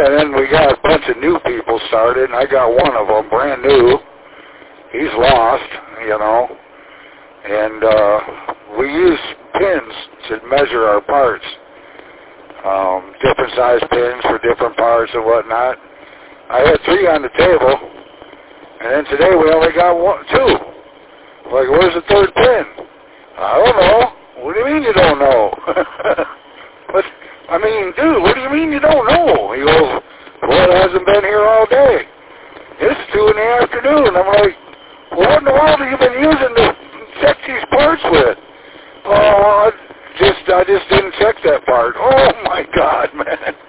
And then we got a bunch of new people started, and I got one of them, brand new. He's lost, you know. And we use pins to measure our parts. Different size pins for different parts and whatnot. I had 3 on the table, and then today we only got 2. Like, where's the 3rd pin? I don't know. What do you mean you don't know? But, I mean, dude, what do you mean you don't know? He goes, well, it hasn't been here all day. It's 2 in the afternoon. I'm like, well, what in the world have you been using to check these parts with? Oh, I just didn't check that part. Oh, my God, man.